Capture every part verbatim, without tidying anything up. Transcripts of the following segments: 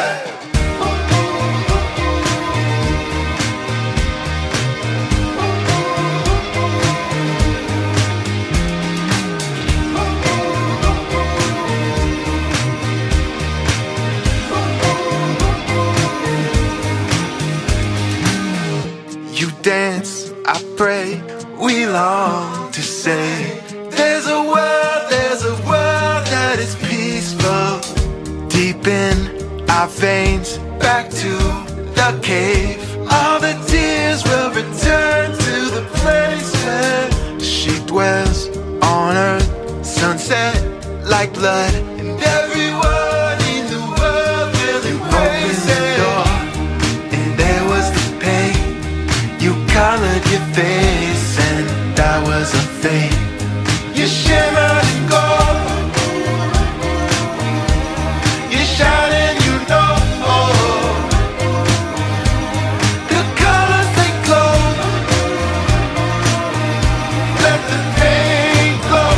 You dance, I pray, we long to say there's a world, there's a world that is peaceful. Deep in our veins, back to the cave. All the tears will return to the place where she dwells on earth. Sunset like blood, and everyone in the world will embrace it. And there was the pain. You colored your face, and that was a fate. You shimmered in gold, you shine and you know the colors they glow. Let the pain glow,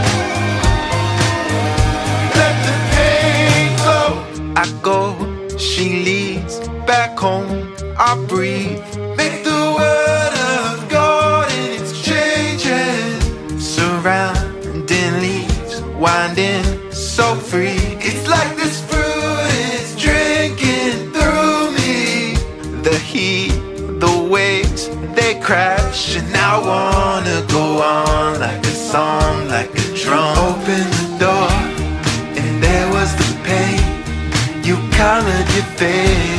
let the pain glow. I go, she leads back home. I breathe, make the world of gold, and it's changing. Surrounding leaves, winding so free. It's like this fruit is drinking through me. The heat, the waves, they crash, and I wanna go on like a song, like a drum. Open the door, and there was the pain. You colored your face.